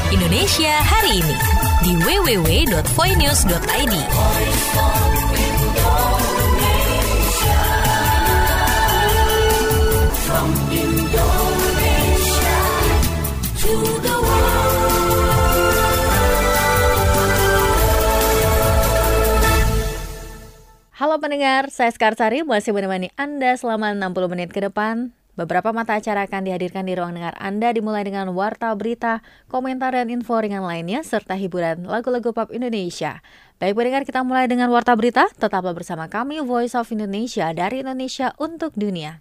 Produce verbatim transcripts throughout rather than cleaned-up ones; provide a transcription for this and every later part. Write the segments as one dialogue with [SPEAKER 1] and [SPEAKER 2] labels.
[SPEAKER 1] Indonesia hari ini di w w w dot voinews dot i d. From Indonesia to the world.
[SPEAKER 2] Halo pendengar, saya Skarsari masih menemani Anda selama enam puluh menit ke depan. Beberapa mata acara akan dihadirkan di ruang dengar Anda, dimulai dengan warta berita, komentar dan info ringan lainnya, serta hiburan lagu-lagu pop Indonesia. Baik pendengar, kita mulai dengan warta berita. Tetaplah bersama kami, Voice of Indonesia, dari Indonesia untuk dunia.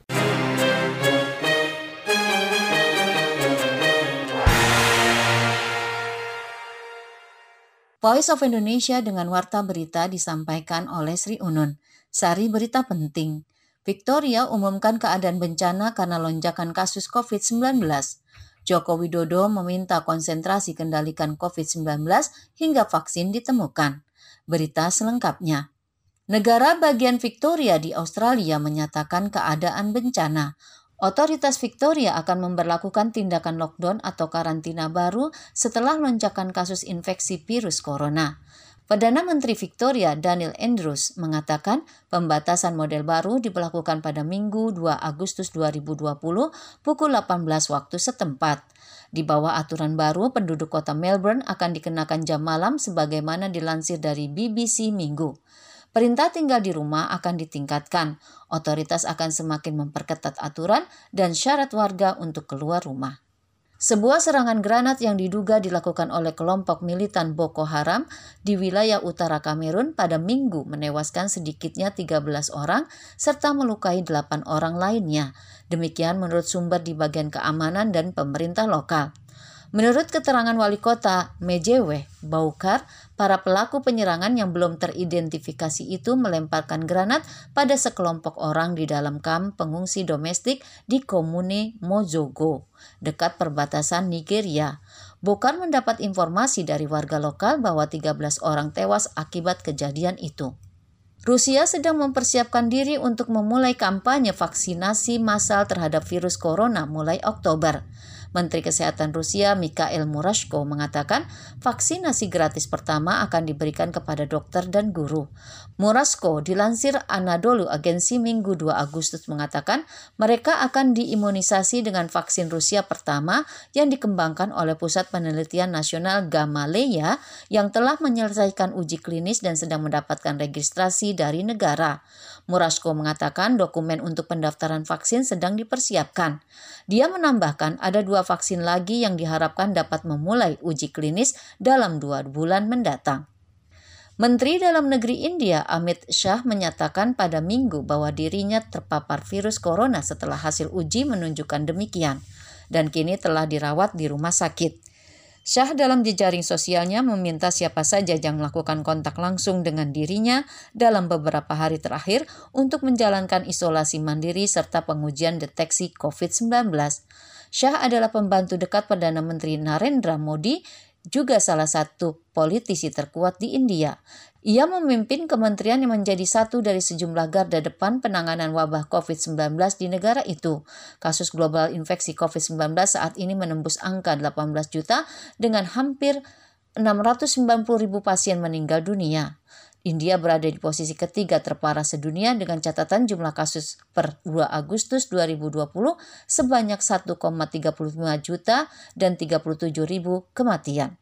[SPEAKER 3] Voice of Indonesia dengan warta berita disampaikan oleh Sri Unun. Sari berita penting. Victoria umumkan keadaan bencana karena lonjakan kasus covid sembilan belas. Joko Widodo meminta konsentrasi kendalikan covid sembilan belas hingga vaksin ditemukan. Berita selengkapnya. Negara bagian Victoria di Australia menyatakan keadaan bencana. Otoritas Victoria akan memberlakukan tindakan lockdown atau karantina baru setelah lonjakan kasus infeksi virus corona. Perdana Menteri Victoria Daniel Andrews mengatakan pembatasan model baru diberlakukan pada Minggu dua Agustus dua ribu dua puluh pukul delapan belas waktu setempat. Di bawah aturan baru, penduduk kota Melbourne akan dikenakan jam malam sebagaimana dilansir dari B B C Minggu. Perintah tinggal di rumah akan ditingkatkan. Otoritas akan semakin memperketat aturan dan syarat warga untuk keluar rumah. Sebuah serangan granat yang diduga dilakukan oleh kelompok militan Boko Haram di wilayah utara Kamerun pada Minggu menewaskan sedikitnya tiga belas orang serta melukai delapan orang lainnya. Demikian menurut sumber di bagian keamanan dan pemerintah lokal. Menurut keterangan wali kota Mejewe Boukar, para pelaku penyerangan yang belum teridentifikasi itu melemparkan granat pada sekelompok orang di dalam kamp pengungsi domestik di komune Mozogo, dekat perbatasan Nigeria. Boukar mendapat informasi dari warga lokal bahwa tiga belas orang tewas akibat kejadian itu. Rusia sedang mempersiapkan diri untuk memulai kampanye vaksinasi massal terhadap virus corona mulai Oktober. Menteri Kesehatan Rusia Mikhail Murashko mengatakan vaksinasi gratis pertama akan diberikan kepada dokter dan guru. Murashko dilansir Anadolu Agensi Minggu dua Agustus mengatakan mereka akan diimunisasi dengan vaksin Rusia pertama yang dikembangkan oleh Pusat Penelitian Nasional Gamaleya yang telah menyelesaikan uji klinis dan sedang mendapatkan registrasi dari negara. Murashko mengatakan dokumen untuk pendaftaran vaksin sedang dipersiapkan. Dia menambahkan ada dua vaksin lagi yang diharapkan dapat memulai uji klinis dalam dua bulan mendatang. Menteri Dalam Negeri India Amit Shah menyatakan pada Minggu bahwa dirinya terpapar virus corona setelah hasil uji menunjukkan demikian dan kini telah dirawat di rumah sakit. Shah dalam jejaring sosialnya meminta siapa saja yang melakukan kontak langsung dengan dirinya dalam beberapa hari terakhir untuk menjalankan isolasi mandiri serta pengujian deteksi covid sembilan belas. Shah adalah pembantu dekat Perdana Menteri Narendra Modi, juga salah satu politisi terkuat di India. Ia memimpin kementerian yang menjadi satu dari sejumlah garda depan penanganan wabah covid sembilan belas di negara itu. Kasus global infeksi covid sembilan belas saat ini menembus angka delapan belas juta dengan hampir enam ratus sembilan puluh ribu pasien meninggal dunia. India berada di posisi ketiga terparah sedunia dengan catatan jumlah kasus per dua Agustus dua ribu dua puluh sebanyak satu koma tiga lima juta dan tiga puluh tujuh ribu kematian.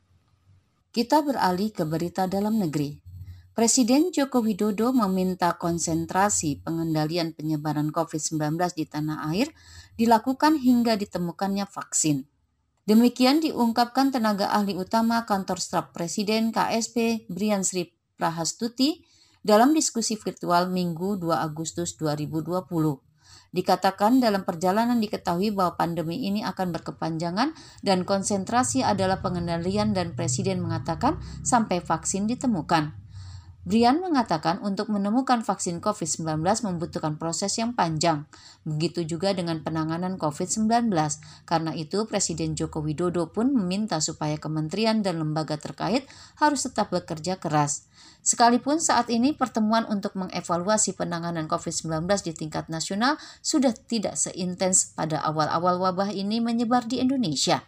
[SPEAKER 3] Kita beralih ke berita dalam negeri. Presiden Joko Widodo meminta konsentrasi pengendalian penyebaran covid sembilan belas di tanah air dilakukan hingga ditemukannya vaksin. Demikian diungkapkan tenaga ahli utama Kantor Staf Presiden K S P Brian Sri Prahastuti dalam diskusi virtual Minggu dua Agustus dua ribu dua puluh. Dikatakan dalam perjalanan diketahui bahwa pandemi ini akan berkepanjangan dan konsentrasi adalah pengendalian dan Presiden mengatakan sampai vaksin ditemukan. Brian mengatakan untuk menemukan vaksin covid sembilan belas membutuhkan proses yang panjang. Begitu juga dengan penanganan covid sembilan belas. Karena itu Presiden Joko Widodo pun meminta supaya kementerian dan lembaga terkait harus tetap bekerja keras. Sekalipun saat ini pertemuan untuk mengevaluasi penanganan covid sembilan belas di tingkat nasional sudah tidak seintens pada awal-awal wabah ini menyebar di Indonesia.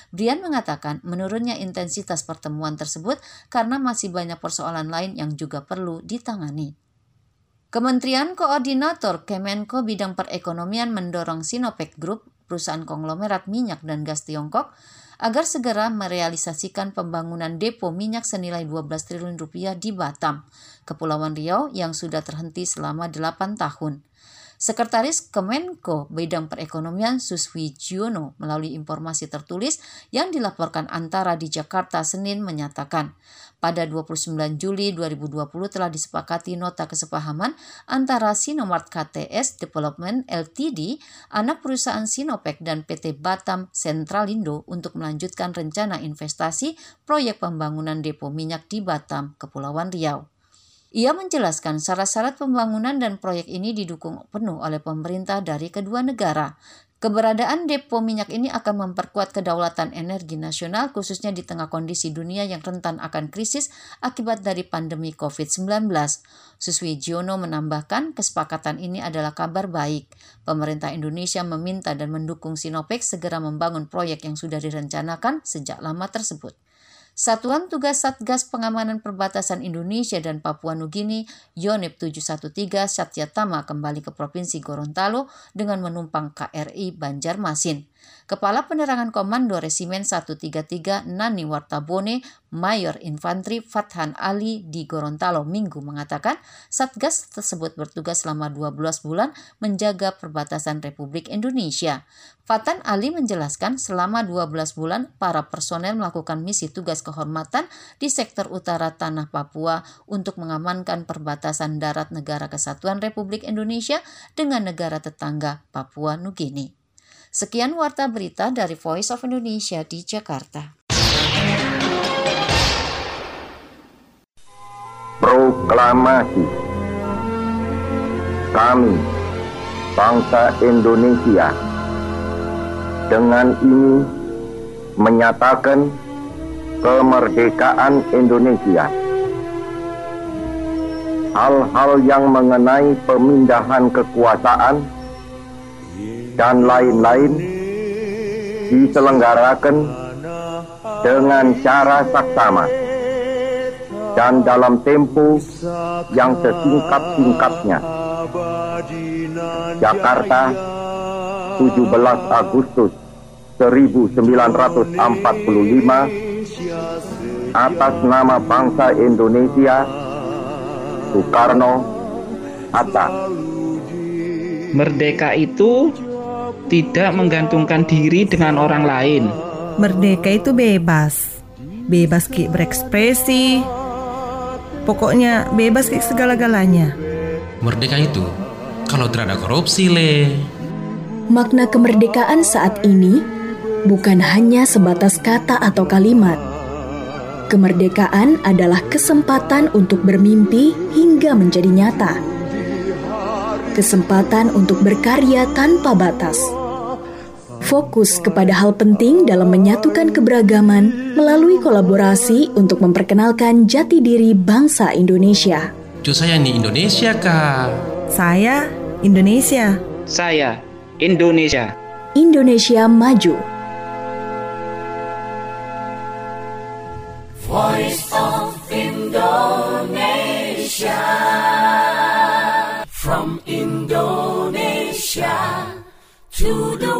[SPEAKER 3] Brian mengatakan menurunnya intensitas pertemuan tersebut karena masih banyak persoalan lain yang juga perlu ditangani. Kementerian Koordinator Kemenko Bidang Perekonomian mendorong Sinopec Group, perusahaan konglomerat minyak dan gas Tiongkok, agar segera merealisasikan pembangunan depo minyak senilai dua belas triliun rupiah di Batam, Kepulauan Riau yang sudah terhenti selama delapan tahun. Sekretaris Kemenko Bidang Perekonomian Suswi Jiono melalui informasi tertulis yang dilaporkan Antara di Jakarta Senin menyatakan, pada dua puluh sembilan Juli dua ribu dua puluh telah disepakati nota kesepahaman antara Sinomart K T S Development L T D, anak perusahaan Sinopec dan P T Batam Sentralindo untuk melanjutkan rencana investasi proyek pembangunan depo minyak di Batam, Kepulauan Riau. Ia menjelaskan syarat-syarat pembangunan dan proyek ini didukung penuh oleh pemerintah dari kedua negara. Keberadaan depo minyak ini akan memperkuat kedaulatan energi nasional khususnya di tengah kondisi dunia yang rentan akan krisis akibat dari pandemi covid sembilan belas. Suswi Jiono menambahkan kesepakatan ini adalah kabar baik. Pemerintah Indonesia meminta dan mendukung Sinopec segera membangun proyek yang sudah direncanakan sejak lama tersebut. Satuan Tugas Satgas Pengamanan Perbatasan Indonesia dan Papua Nugini Yonep tujuh satu tiga Satyatama kembali ke Provinsi Gorontalo dengan menumpang K R I Banjarmasin. Kepala Penerangan Komando Resimen seratus tiga puluh tiga Nani Wartabone Mayor Infantri Fathan Ali di Gorontalo Minggu mengatakan Satgas tersebut bertugas selama dua belas bulan menjaga perbatasan Republik Indonesia. Fathan Ali menjelaskan selama dua belas bulan para personel melakukan misi tugas kehormatan di sektor utara Tanah Papua untuk mengamankan perbatasan darat Negara Kesatuan Republik Indonesia dengan negara tetangga Papua Nugini. Sekian warta berita dari Voice of Indonesia di Jakarta.
[SPEAKER 4] Proklamasi. Kami, bangsa Indonesia, dengan ini menyatakan kemerdekaan Indonesia. Hal-hal yang mengenai pemindahan kekuasaan dan lain-lain diselenggarakan dengan cara saksama dan dalam tempo yang sesingkat-singkatnya. Jakarta, tujuh belas Agustus seribu sembilan ratus empat puluh lima, atas nama bangsa Indonesia, Soekarno, Hatta.
[SPEAKER 5] Merdeka itu tidak menggantungkan diri dengan orang lain.
[SPEAKER 6] Merdeka itu bebas. Bebas ki berekspresi. Pokoknya bebas ki segala-galanya.
[SPEAKER 7] Merdeka itu kalau tidak ada korupsi, Le.
[SPEAKER 8] Makna kemerdekaan saat ini bukan hanya sebatas kata atau kalimat. Kemerdekaan adalah kesempatan untuk bermimpi hingga menjadi nyata. Kesempatan untuk berkarya tanpa batas. Fokus kepada hal penting dalam menyatukan keberagaman melalui kolaborasi untuk memperkenalkan jati diri bangsa Indonesia.
[SPEAKER 7] Cu saya nih Indonesia, Kak.
[SPEAKER 6] Saya Indonesia.
[SPEAKER 5] Saya Indonesia.
[SPEAKER 8] Indonesia maju.
[SPEAKER 9] Voice of Indonesia. From Indonesia to the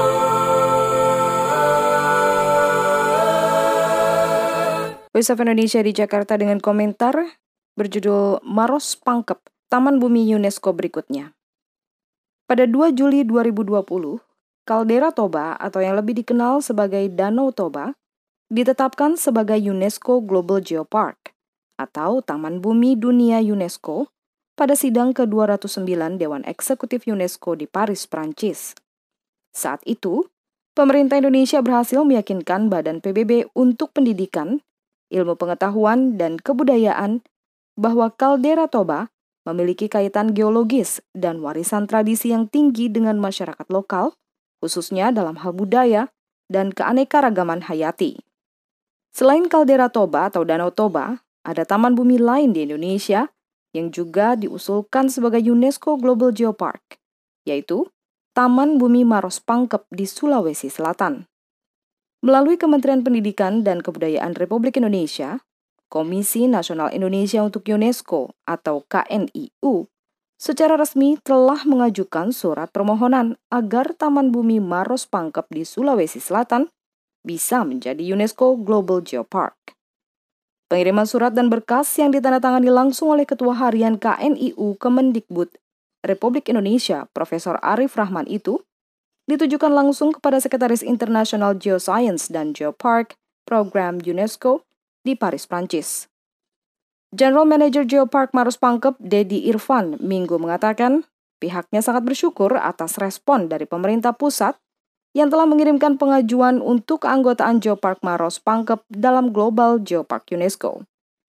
[SPEAKER 9] world.
[SPEAKER 10] Voice of Indonesia di Jakarta dengan komentar berjudul Maros Pangkep, Taman Bumi UNESCO berikutnya. Pada dua Juli dua ribu dua puluh, Kaldera Toba atau yang lebih dikenal sebagai Danau Toba ditetapkan sebagai UNESCO Global Geopark atau Taman Bumi Dunia UNESCO pada sidang ke dua ratus sembilan Dewan Eksekutif UNESCO di Paris, Prancis. Saat itu, pemerintah Indonesia berhasil meyakinkan Badan P B B untuk Pendidikan, Ilmu Pengetahuan, dan Kebudayaan bahwa Kaldera Toba memiliki kaitan geologis dan warisan tradisi yang tinggi dengan masyarakat lokal, khususnya dalam hal budaya dan keanekaragaman hayati. Selain Kaldera Toba atau Danau Toba, ada taman bumi lain di Indonesia yang juga diusulkan sebagai UNESCO Global Geopark, yaitu Taman Bumi Maros Pangkep di Sulawesi Selatan. Melalui Kementerian Pendidikan dan Kebudayaan Republik Indonesia, Komisi Nasional Indonesia untuk UNESCO atau K N I U secara resmi telah mengajukan surat permohonan agar Taman Bumi Maros Pangkep di Sulawesi Selatan bisa menjadi UNESCO Global Geopark. Pengiriman surat dan berkas yang ditandatangani langsung oleh Ketua Harian K N I U Kemendikbud Republik Indonesia, Profesor Arif Rahman itu ditujukan langsung kepada Sekretaris International Geoscience dan Geopark Program UNESCO di Paris, Prancis. General Manager Geopark Maros Pangkep, Dedi Irfan, Minggu mengatakan pihaknya sangat bersyukur atas respon dari pemerintah pusat yang telah mengirimkan pengajuan untuk keanggotaan Geopark Maros Pangkep dalam Global Geopark UNESCO.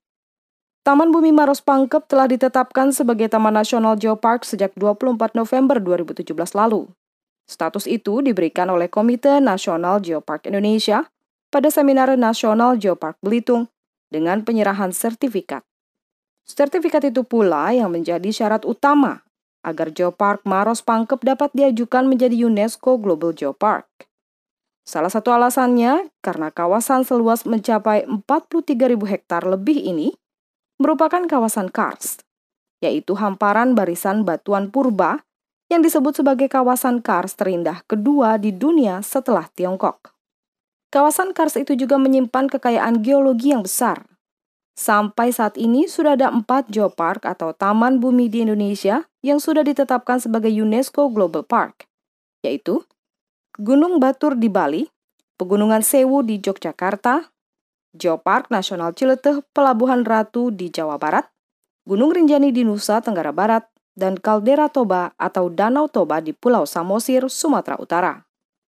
[SPEAKER 10] Taman Bumi Maros Pangkep telah ditetapkan sebagai Taman Nasional Geopark sejak dua puluh empat November dua ribu tujuh belas lalu. Status itu diberikan oleh Komite Nasional Geopark Indonesia pada Seminar Nasional Geopark Belitung dengan penyerahan sertifikat. Sertifikat itu pula yang menjadi syarat utama agar Geopark Maros Pangkep dapat diajukan menjadi UNESCO Global Geopark. Salah satu alasannya karena kawasan seluas mencapai empat puluh tiga ribu hektar lebih ini merupakan kawasan karst, yaitu hamparan barisan batuan purba yang disebut sebagai kawasan karst terindah kedua di dunia setelah Tiongkok. Kawasan karst itu juga menyimpan kekayaan geologi yang besar. Sampai saat ini sudah ada empat geopark atau taman bumi di Indonesia yang sudah ditetapkan sebagai UNESCO Global Park, yaitu Gunung Batur di Bali, Pegunungan Sewu di Yogyakarta, Geopark Nasional Cileteh Pelabuhan Ratu di Jawa Barat, Gunung Rinjani di Nusa Tenggara Barat, dan Kaldera Toba atau Danau Toba di Pulau Samosir, Sumatera Utara.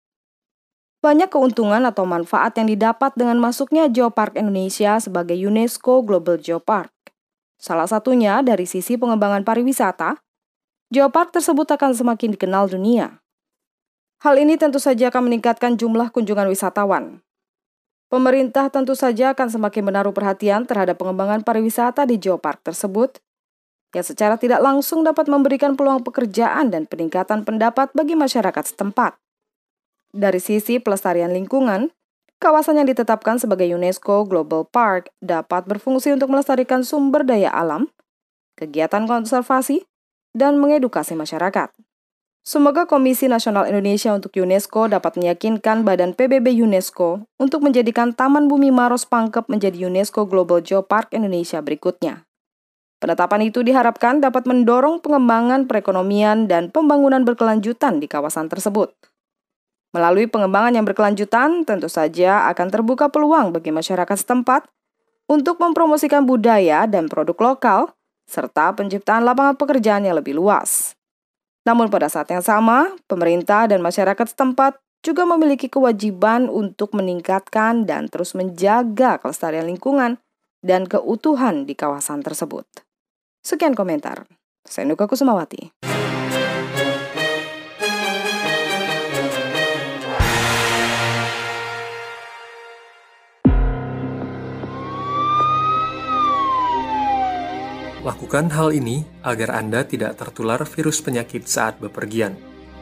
[SPEAKER 10] Banyak keuntungan atau manfaat yang didapat dengan masuknya Geopark Indonesia sebagai UNESCO Global Geopark. Salah satunya dari sisi pengembangan pariwisata, Geopark tersebut akan semakin dikenal dunia. Hal ini tentu saja akan meningkatkan jumlah kunjungan wisatawan. Pemerintah tentu saja akan semakin menaruh perhatian terhadap pengembangan pariwisata di Geopark tersebut, yang secara tidak langsung dapat memberikan peluang pekerjaan dan peningkatan pendapat bagi masyarakat setempat. Dari sisi pelestarian lingkungan, kawasan yang ditetapkan sebagai UNESCO Global Park dapat berfungsi untuk melestarikan sumber daya alam, kegiatan konservasi, dan mengedukasi masyarakat. Semoga Komisi Nasional Indonesia untuk UNESCO dapat meyakinkan Badan P B B UNESCO untuk menjadikan Taman Bumi Maros Pangkep menjadi UNESCO Global Geopark Indonesia berikutnya. Penetapan itu diharapkan dapat mendorong pengembangan perekonomian dan pembangunan berkelanjutan di kawasan tersebut. Melalui pengembangan yang berkelanjutan, tentu saja akan terbuka peluang bagi masyarakat setempat untuk mempromosikan budaya dan produk lokal, serta penciptaan lapangan pekerjaan yang lebih luas. Namun pada saat yang sama, pemerintah dan masyarakat setempat juga memiliki kewajiban untuk meningkatkan dan terus menjaga kelestarian lingkungan dan keutuhan di kawasan tersebut. Sekian komentar. Saya Nuka Kusumawati.
[SPEAKER 11] Lakukan hal ini agar Anda tidak tertular virus penyakit saat bepergian.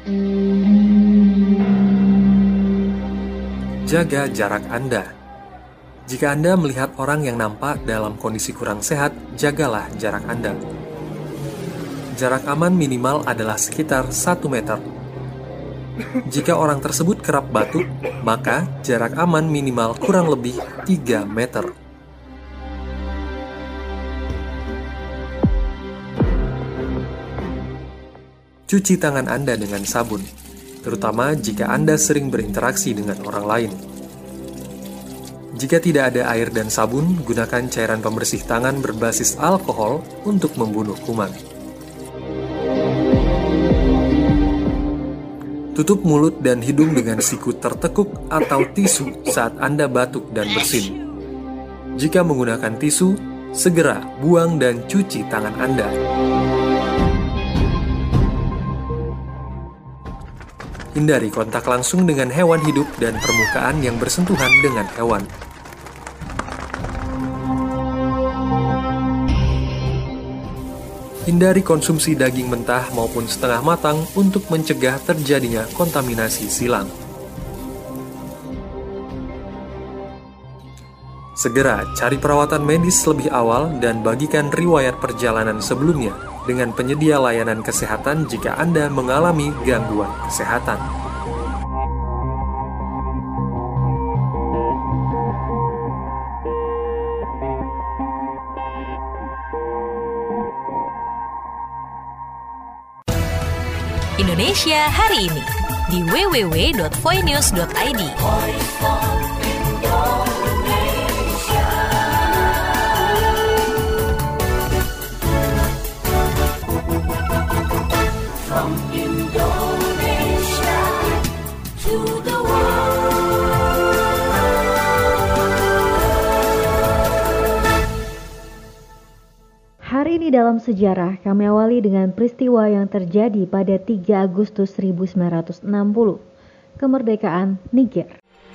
[SPEAKER 11] Jaga jarak Anda. Jika Anda melihat orang yang nampak dalam kondisi kurang sehat, jagalah jarak Anda. Jarak aman minimal adalah sekitar satu meter. Jika orang tersebut kerap batuk, maka jarak aman minimal kurang lebih tiga meter. Cuci tangan Anda dengan sabun, terutama jika Anda sering berinteraksi dengan orang lain. Jika tidak ada air dan sabun, gunakan cairan pembersih tangan berbasis alkohol untuk membunuh kuman. Tutup mulut dan hidung dengan siku tertekuk atau tisu saat Anda batuk dan bersin. Jika menggunakan tisu, segera buang dan cuci tangan Anda. Hindari kontak langsung dengan hewan hidup dan permukaan yang bersentuhan dengan hewan. Hindari konsumsi daging mentah maupun setengah matang untuk mencegah terjadinya kontaminasi silang. Segera cari perawatan medis lebih awal dan bagikan riwayat perjalanan sebelumnya dengan penyedia layanan kesehatan jika Anda mengalami gangguan kesehatan.
[SPEAKER 1] Indonesia hari ini di w w w dot voinews dot i d.
[SPEAKER 9] From Indonesia to the world.
[SPEAKER 2] Hari ini dalam sejarah, kami awali dengan peristiwa yang terjadi pada tiga Agustus seribu sembilan ratus enam puluh, kemerdekaan Niger.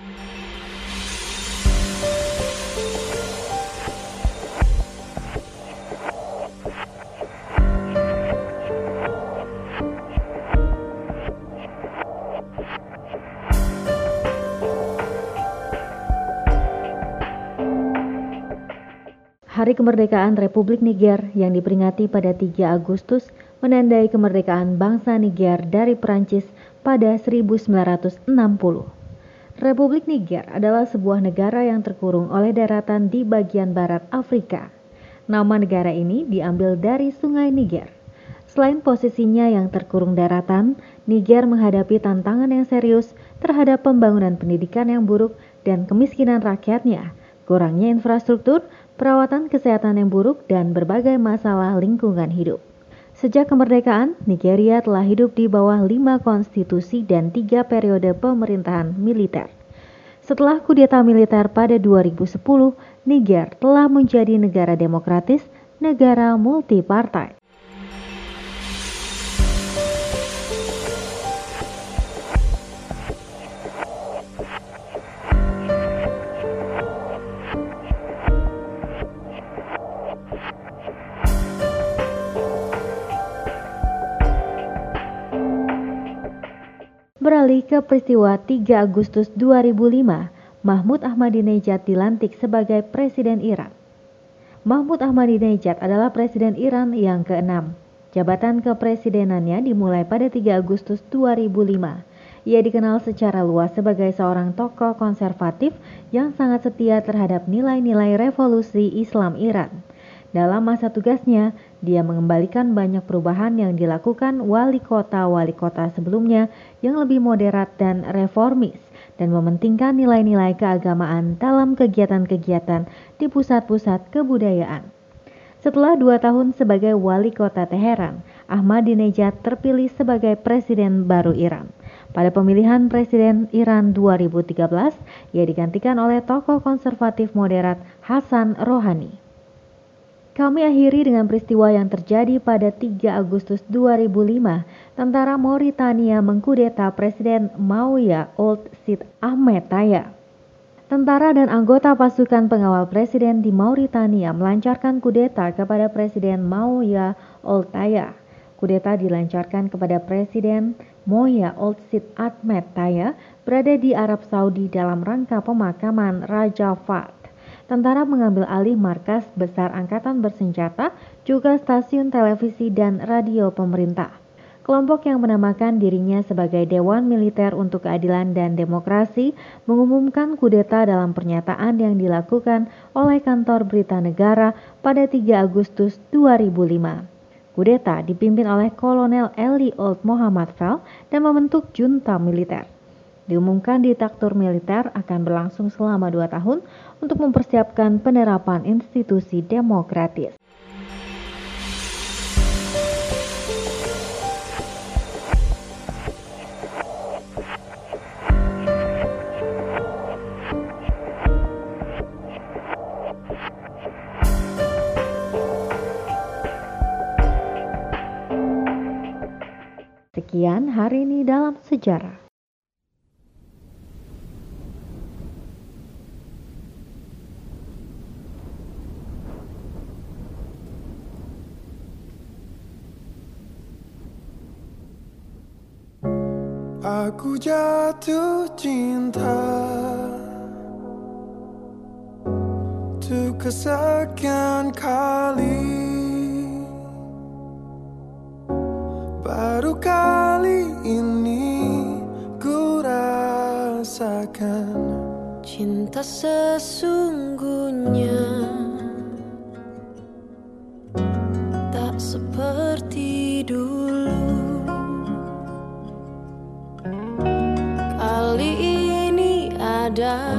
[SPEAKER 2] Hari kemerdekaan Republik Niger yang diperingati pada tiga Agustus menandai kemerdekaan bangsa Niger dari Perancis pada seribu sembilan ratus enam puluh. Republik Niger adalah sebuah negara yang terkurung oleh daratan di bagian barat Afrika. Nama negara ini diambil dari sungai Niger. Selain posisinya yang terkurung daratan, Niger menghadapi tantangan yang serius terhadap pembangunan pendidikan yang buruk dan kemiskinan rakyatnya, kurangnya infrastruktur, perawatan kesehatan yang buruk, dan berbagai masalah lingkungan hidup. Sejak kemerdekaan, Nigeria telah hidup di bawah lima konstitusi dan tiga periode pemerintahan militer. Setelah kudeta militer pada dua ribu sepuluh, Niger telah menjadi negara demokratis, negara multipartai. Beralih ke peristiwa tiga Agustus dua ribu lima, Mahmud Ahmadinejad dilantik sebagai Presiden Iran. Mahmud Ahmadinejad adalah Presiden Iran yang keenam. Jabatan kepresidenannya dimulai pada tiga Agustus dua ribu lima. Ia dikenal secara luas sebagai seorang tokoh konservatif yang sangat setia terhadap nilai-nilai revolusi Islam Iran. Dalam masa tugasnya, dia mengembalikan banyak perubahan yang dilakukan wali kota-wali kota sebelumnya yang lebih moderat dan reformis, dan mementingkan nilai-nilai keagamaan dalam kegiatan-kegiatan di pusat-pusat kebudayaan. Setelah dua tahun sebagai wali kota Teheran, Ahmadinejad terpilih sebagai presiden baru Iran. Pada pemilihan presiden Iran dua ribu tiga belas, ia digantikan oleh tokoh konservatif moderat Hassan Rouhani. Kami akhiri dengan peristiwa yang terjadi pada tiga Agustus dua ribu lima. Tentara Mauritania mengkudeta Presiden Mauya Ould Sid Ahmed Taya. Tentara dan anggota pasukan pengawal presiden di Mauritania melancarkan kudeta kepada Presiden Mauya Ould Taya. Kudeta dilancarkan kepada Presiden Mauya Ould Sid Ahmed Taya berada di Arab Saudi dalam rangka pemakaman Raja Fahd. Tentara mengambil alih markas besar angkatan bersenjata, juga stasiun televisi dan radio pemerintah. Kelompok yang menamakan dirinya sebagai Dewan Militer untuk Keadilan dan Demokrasi mengumumkan kudeta dalam pernyataan yang dilakukan oleh kantor berita negara pada tiga Agustus dua ribu lima. Kudeta dipimpin oleh Kolonel Eli Ould Mohammad Fall dan membentuk junta militer. Diumumkan diktator militer akan berlangsung selama dua tahun untuk mempersiapkan penerapan institusi demokratis. Sekian hari ini dalam sejarah.
[SPEAKER 12] Aku jatuh cinta Untuk kesekian kali, baru kali ini ku rasakan
[SPEAKER 9] cinta sesungguhnya. Tak seperti dulu. Kali ini ada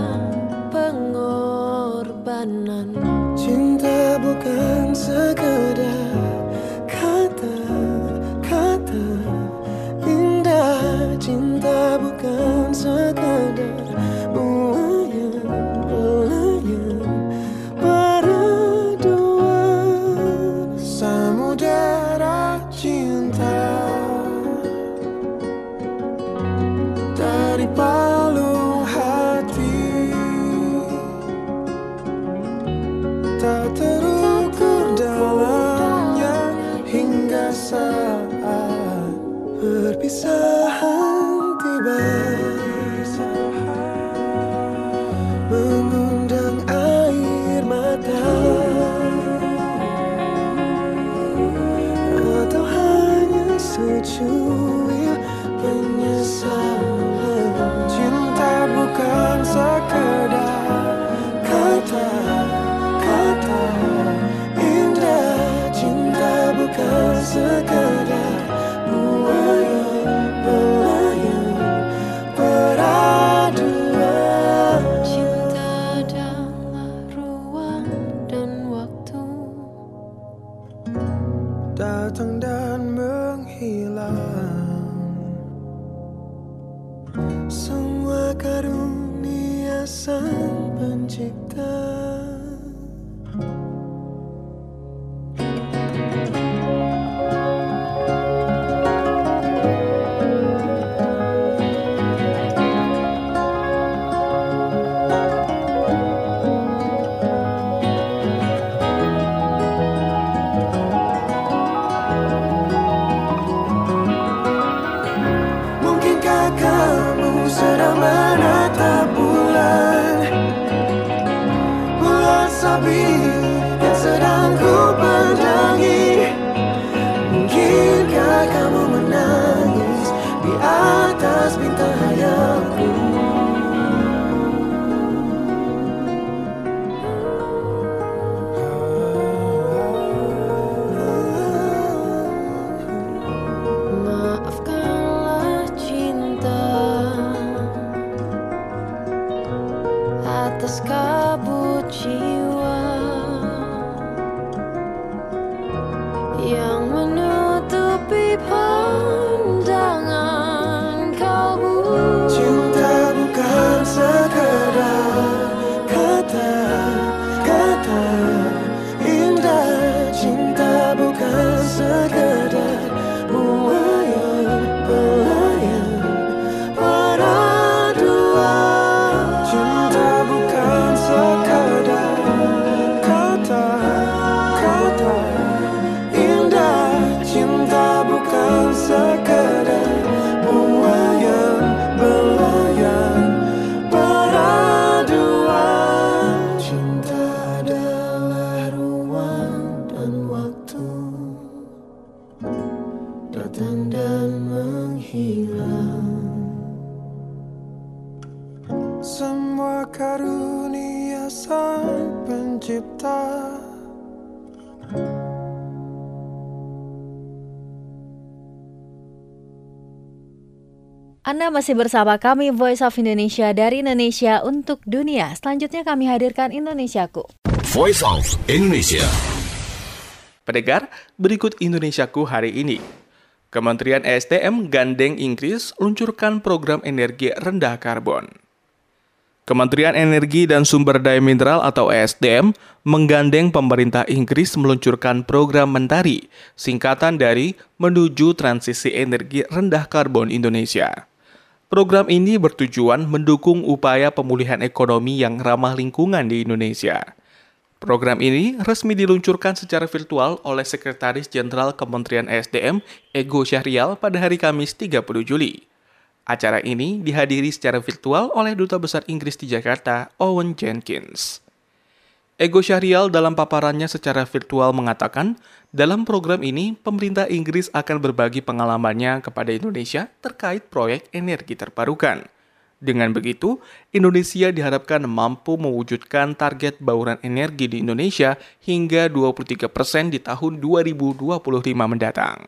[SPEAKER 9] pengorbanan.
[SPEAKER 12] Cinta bukan sekedar kata-kata indah. Cinta bukan sekedar buayan-buayan berdua. Samudera cinta dari palung hati, tak terukur dalamnya hingga saat perpisahan tiba, mengundang air mata, atau hanya secuil penyesalan. Cinta bukan sekedar kata-kata indah. Cinta bukan sekedar buayan-buayan beraduan.
[SPEAKER 9] Cinta adalah ruang dan waktu,
[SPEAKER 12] datang dan menghilang. Semua karunia Sang Pencipta. Mungkinkah kamu sedang menatap bulan, bulan sabit yang sedang ku pandangi? Mungkinkah kamu menangis di atas bintang hayalku?
[SPEAKER 9] maafkanlah cinta atas kabut jiwa yang menutupi pandangan kalbu.
[SPEAKER 12] Cinta bukan sekedar kata-kata indah. Cinta bukan sekedar buayan-buayan beraduan. Cinta bukan sekadar kata-kata indah. Cinta bukan sekadar buayan-buayan beraduan. Cinta adalah ruang dan waktu, datang dan menghilang. Semua karunia Sang Pencipta.
[SPEAKER 2] Anda masih bersama kami Voice of Indonesia dari Indonesia untuk dunia. Selanjutnya kami hadirkan Indonesiaku.
[SPEAKER 13] Voice of Indonesia.
[SPEAKER 14] Pendengar, berikut Indonesiaku hari ini. Kementerian E S D M gandeng Inggris luncurkan program energi rendah karbon. Kementerian Energi dan Sumber Daya Mineral atau E S D M menggandeng pemerintah Inggris meluncurkan program Mentari, singkatan dari Menuju Transisi Energi Rendah Karbon Indonesia. Program ini bertujuan mendukung upaya pemulihan ekonomi yang ramah lingkungan di Indonesia. Program ini resmi diluncurkan secara virtual oleh Sekretaris Jenderal Kementerian E S D M, Ego Syahrial, pada hari Kamis tiga puluh Juli. Acara ini dihadiri secara virtual oleh Duta Besar Inggris di Jakarta, Owen Jenkins. Ego Syahrial dalam paparannya secara virtual mengatakan, dalam program ini, pemerintah Inggris akan berbagi pengalamannya kepada Indonesia terkait proyek energi terbarukan. Dengan begitu, Indonesia diharapkan mampu mewujudkan target bauran energi di Indonesia hingga dua puluh tiga persen di tahun dua ribu dua puluh lima mendatang.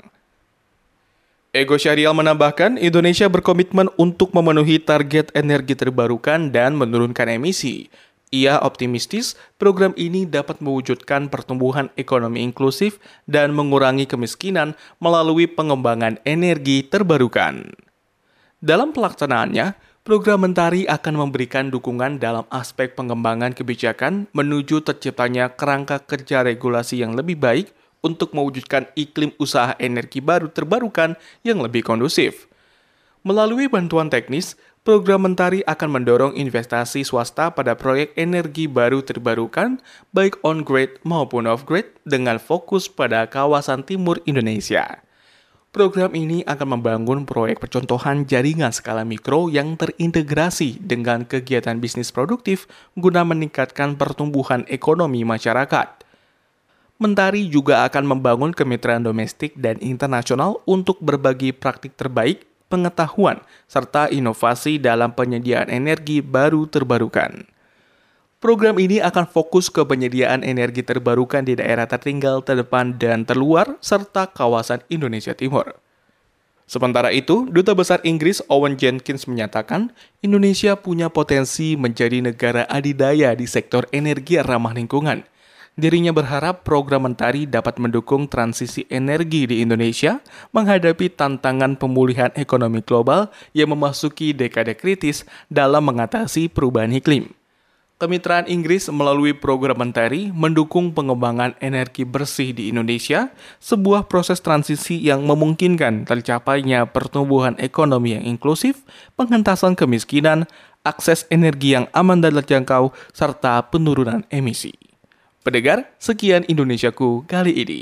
[SPEAKER 14] Ego Syahrial menambahkan, Indonesia berkomitmen untuk memenuhi target energi terbarukan dan menurunkan emisi. Ia optimistis program ini dapat mewujudkan pertumbuhan ekonomi inklusif dan mengurangi kemiskinan melalui pengembangan energi terbarukan. Dalam pelaksanaannya, program Mentari akan memberikan dukungan dalam aspek pengembangan kebijakan menuju terciptanya kerangka kerja regulasi yang lebih baik untuk mewujudkan iklim usaha energi baru terbarukan yang lebih kondusif. Melalui bantuan teknis, program Mentari akan mendorong investasi swasta pada proyek energi baru terbarukan, baik on-grid maupun off-grid, dengan fokus pada kawasan timur Indonesia. Program ini akan membangun proyek percontohan jaringan skala mikro yang terintegrasi dengan kegiatan bisnis produktif guna meningkatkan pertumbuhan ekonomi masyarakat. Mentari juga akan membangun kemitraan domestik dan internasional untuk berbagi praktik terbaik, pengetahuan, serta inovasi dalam penyediaan energi baru terbarukan. Program ini akan fokus ke penyediaan energi terbarukan di daerah tertinggal, terdepan, dan terluar, serta kawasan Indonesia Timur. Sementara itu, Duta Besar Inggris Owen Jenkins menyatakan, Indonesia punya potensi menjadi negara adidaya di sektor energi ramah lingkungan. Dirinya berharap program Mentari dapat mendukung transisi energi di Indonesia menghadapi tantangan pemulihan ekonomi global yang memasuki dekade kritis dalam mengatasi perubahan iklim. Kemitraan Inggris melalui program Mentari mendukung pengembangan energi bersih di Indonesia, sebuah proses transisi yang memungkinkan tercapainya pertumbuhan ekonomi yang inklusif, pengentasan kemiskinan, akses energi yang aman dan terjangkau, serta penurunan emisi. Pendengar, sekian Indonesiaku kali ini.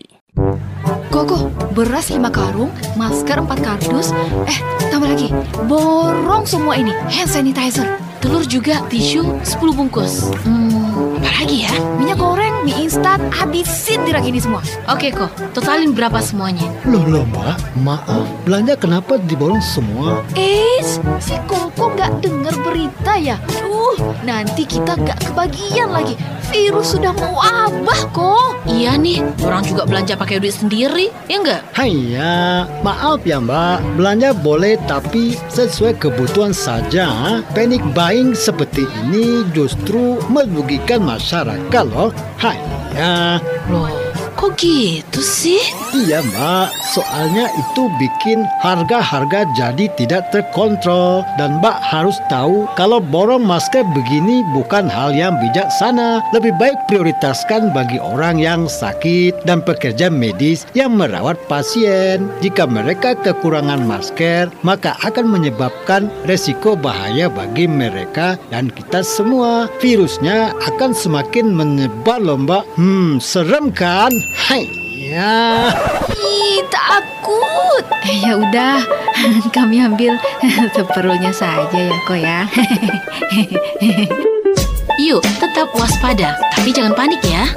[SPEAKER 15] Koko, beras lima karung, masker empat kardus, eh tambah lagi, borong semua ini, hand sanitizer, telur juga, tisu sepuluh bungkus. Hmm, apa lagi ya? Minyak goreng, mie instan, habisin di rak ini semua. Oke kok, totalin berapa semuanya?
[SPEAKER 16] Loh loh mbak, maaf, belanja kenapa diborong semua?
[SPEAKER 15] Eh, si Koko nggak dengar berita ya? Uh, nanti kita nggak kebagian lagi. Virus sudah mewabah kok. Iya nih, orang juga belanja pakai duit sendiri, ya enggak?
[SPEAKER 16] Haiya, maaf ya mbak, belanja boleh tapi sesuai kebutuhan saja. Panic buying seperti ini justru merugikan masyarakat loh. Haiya.
[SPEAKER 15] Loh, kok gitu sih?
[SPEAKER 16] Iya mbak, soalnya itu bikin harga-harga jadi tidak terkontrol. Dan mbak harus tahu kalau borong masker begini bukan hal yang bijaksana. Lebih baik prioritaskan bagi orang yang sakit dan pekerja medis yang merawat pasien. Jika mereka kekurangan masker, maka akan menyebabkan resiko bahaya bagi mereka dan kita semua. Virusnya akan semakin menyebar loh mbak. Hmm, serem kan? Hai. Ya.
[SPEAKER 15] Ih, takut. Eh, ya udah, kami ambil seperlunya saja ya kok ya.
[SPEAKER 17] Yuk, tetap waspada, tapi jangan panik ya.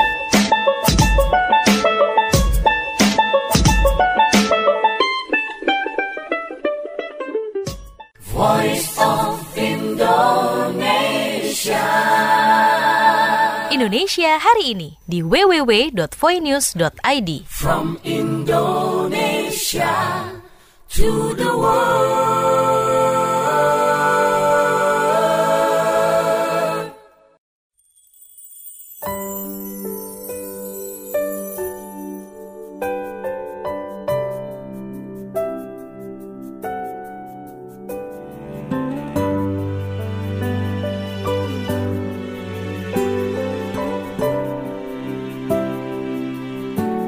[SPEAKER 12] Voice of Indonesia.
[SPEAKER 1] Indonesia hari ini di w w w dot voinews dot i d.
[SPEAKER 12] From Indonesia to the world.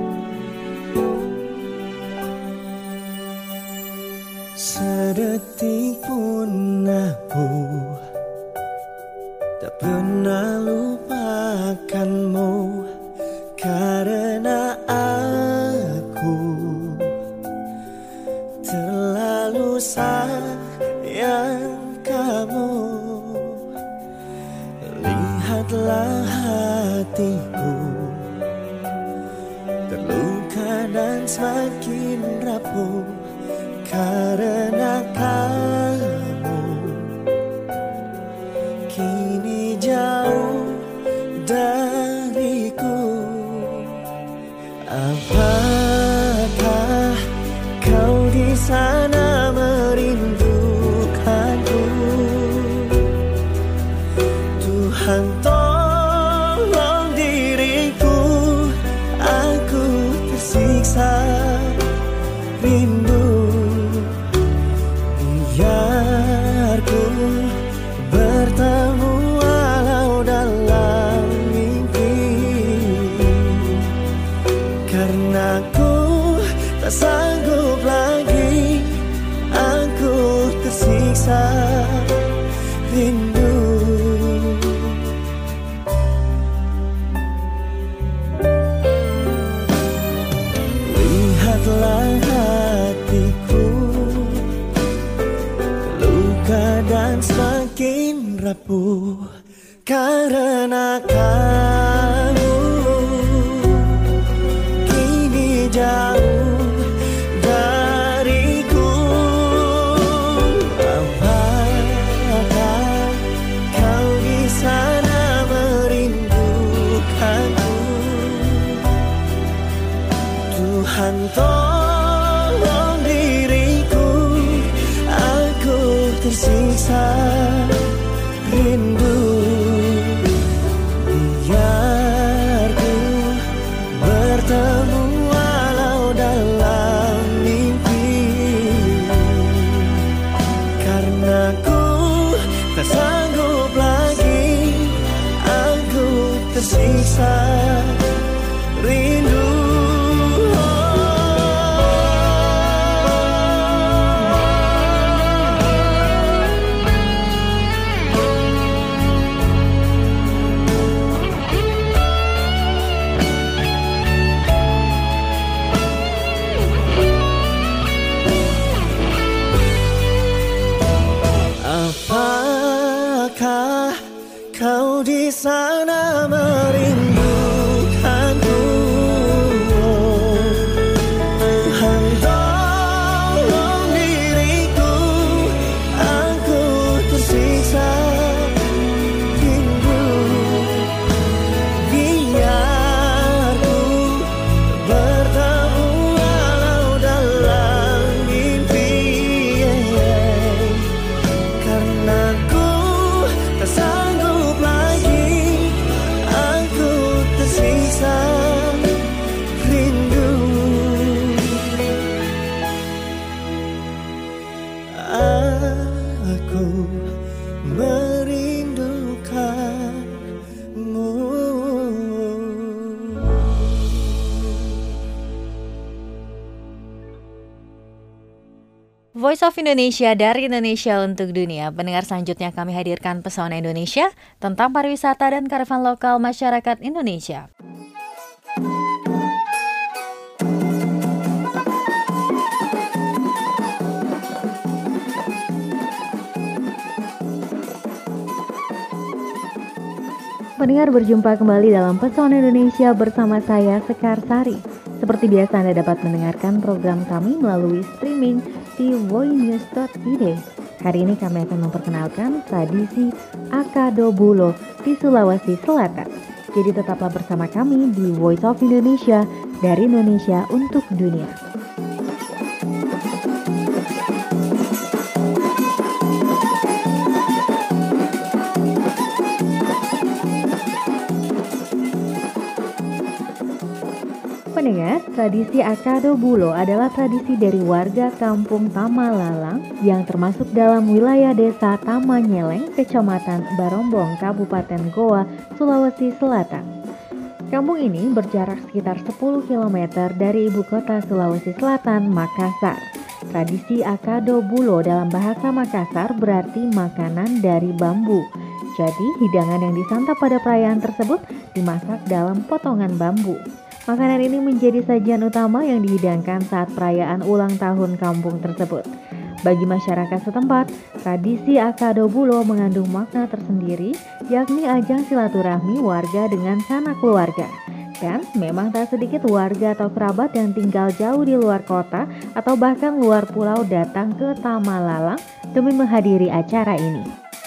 [SPEAKER 12] Sedetik hatiku terluka dan semakin rapuh karena kamu kini jauh dariku. Apakah kau di sana merindukanku? Tuhan tolong diriku, aku tersiksa rindu. Biar ku bertemu walau dalam mimpi, karena ku tak sanggup lagi, aku tersiksa rindu. Lihatlah hatiku luka dan semakin rapuh karena kamu kini jauh dariku. Apakah kau di sana merindukanku? Tuhan tolong diriku, aku tersiksa rindu. Biar ku bertemu walau dalam mimpi, karena ku tak sanggup lagi, aku tersiksa rindu. Apakah kau di sana merindukanku? Tuhan tolong diriku, aku tersiksa rindu. Biar ku bertemu walau dalam mimpi, karena ku tak sanggup lagi, aku tersiksa rindu. Aku merindukanmu.
[SPEAKER 2] Voice of Indonesia dari Indonesia untuk dunia. Pendengar, selanjutnya kami hadirkan Pesona Indonesia tentang pariwisata dan kearifan lokal masyarakat Indonesia. Pendengar, berjumpa kembali dalam Pesona Indonesia bersama saya Sekar Sari. Seperti biasa, Anda dapat mendengarkan program kami melalui streaming di voinews dot i d. Hari ini kami akan memperkenalkan tradisi Akado Bulo di Sulawesi Selatan. Jadi tetaplah bersama kami di Voice of Indonesia dari Indonesia untuk dunia. Pendengar, tradisi Akado Bulo adalah tradisi dari warga kampung Tamalalang yang termasuk dalam wilayah desa Tamanyeleng, Kecamatan Barombong, Kabupaten Goa, Sulawesi Selatan. Kampung ini berjarak sekitar sepuluh kilometer dari ibu kota Sulawesi Selatan, Makassar. Tradisi Akado Bulo dalam bahasa Makassar berarti makanan dari bambu. Jadi, hidangan yang disantap pada perayaan tersebut dimasak dalam potongan bambu. Makanan ini menjadi sajian utama yang dihidangkan saat perayaan ulang tahun kampung tersebut. Bagi masyarakat setempat, tradisi Akado Bulo mengandung makna tersendiri, yakni ajang silaturahmi warga dengan sanak keluarga. Dan memang tak sedikit warga atau kerabat yang tinggal jauh di luar kota atau bahkan luar pulau datang ke Tamalalang demi menghadiri acara ini.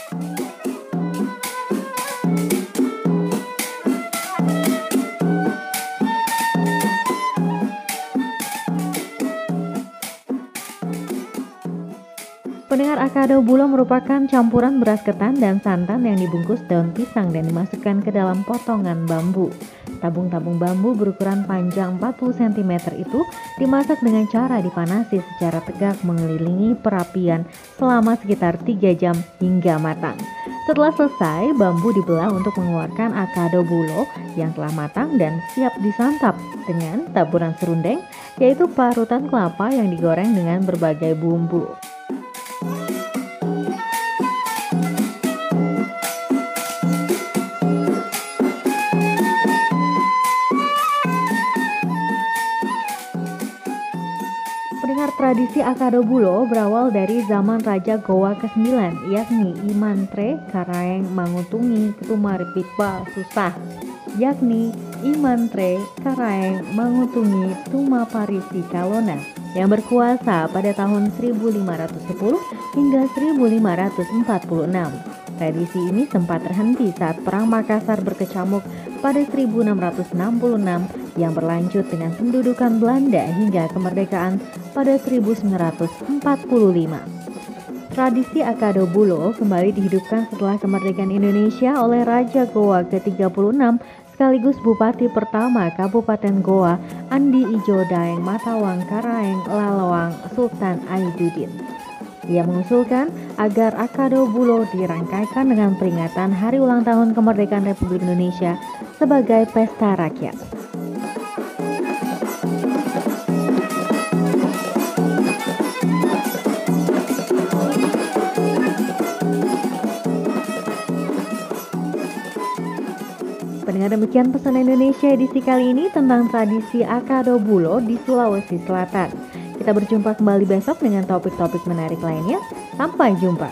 [SPEAKER 2] Pendengar, Akado Bulo merupakan campuran beras ketan dan santan yang dibungkus daun pisang dan dimasukkan ke dalam potongan bambu. Tabung-tabung bambu berukuran panjang empat puluh sentimeter itu dimasak dengan cara dipanasi secara tegak mengelilingi perapian selama sekitar tiga jam hingga matang. Setelah selesai, bambu dibelah untuk mengeluarkan Akado Bulo yang telah matang dan siap disantap dengan taburan serundeng, yaitu parutan kelapa yang digoreng dengan berbagai bumbu. Tradisi Akado Bulo berawal dari zaman Raja Goa kesembilan, yakni Imantre Karaeng Mangutungi Ketumaripitba Susah, yakni Imantre Karaeng Mangutungi Tumaparisi Kalona, yang berkuasa pada tahun seribu lima ratus sepuluh hingga seribu lima ratus empat puluh enam. Tradisi ini sempat terhenti saat Perang Makassar berkecamuk pada seribu enam ratus enam puluh enam yang berlanjut dengan pendudukan Belanda hingga kemerdekaan pada seribu sembilan ratus empat puluh lima. Tradisi Akado Bulo kembali dihidupkan setelah kemerdekaan Indonesia oleh Raja Goa ke tiga puluh enam sekaligus Bupati pertama Kabupaten Goa, Andi Ijo Daeng Matawang Karaeng Lalawang Sultan Aidudin. Ia mengusulkan agar Akado Bulo dirangkaikan dengan peringatan Hari Ulang Tahun Kemerdekaan Republik Indonesia sebagai pesta rakyat. Pendengar, demikian pesan Indonesia edisi kali ini tentang tradisi Akado Bulo di Sulawesi Selatan. Kita berjumpa kembali besok dengan topik-topik menarik lainnya. Sampai jumpa.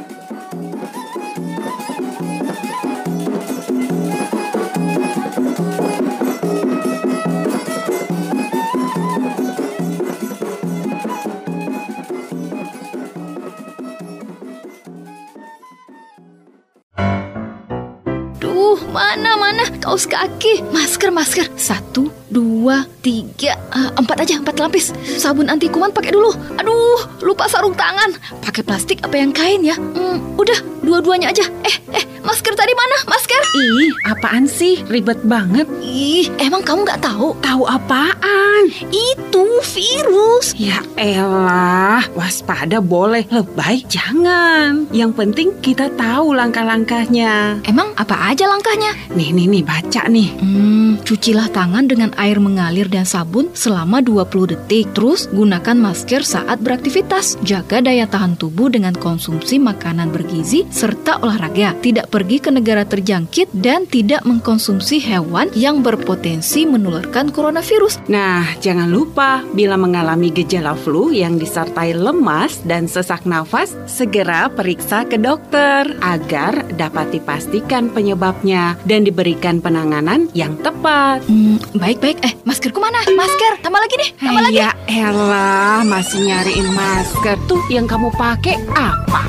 [SPEAKER 15] Duh, mana-mana kaos kaki, masker, masker. Satu, dua, tiga, uh, empat aja, empat lapis. Sabun anti kuman pakai dulu. Aduh, lupa sarung tangan. Pakai plastik apa yang kain ya? Hmm, udah, dua-duanya aja. Eh, eh, masker tadi mana? Masker?
[SPEAKER 18] Ih, apaan sih? Ribet banget.
[SPEAKER 15] Ih, emang kamu nggak tahu?
[SPEAKER 18] Tahu apaan?
[SPEAKER 15] Itu virus.
[SPEAKER 18] Ya elah, waspada boleh, lebay jangan. Yang penting kita tahu langkah-langkahnya.
[SPEAKER 15] Emang apa aja langkahnya?
[SPEAKER 18] Nih, nih, nih, baca nih.
[SPEAKER 15] Hmm, cucilah tangan dengan air mengalir dan sabun selama dua puluh detik. Terus gunakan masker saat beraktivitas. Jaga daya tahan tubuh dengan konsumsi makanan bergizi serta olahraga. Tidak pergi ke negara terjangkit dan tidak mengkonsumsi hewan yang berpotensi menularkan coronavirus.
[SPEAKER 18] Nah, jangan lupa bila mengalami gejala flu yang disertai lemas dan sesak nafas, segera periksa ke dokter agar dapat dipastikan penyebabnya dan diberikan penanganan yang tepat.
[SPEAKER 15] Hmm, baik-baik. Eh, maskerku mana? Masker, tambah lagi nih, tambah lagi.
[SPEAKER 18] Ya elah, masih nyariin masker. Tuh yang kamu pakai apa?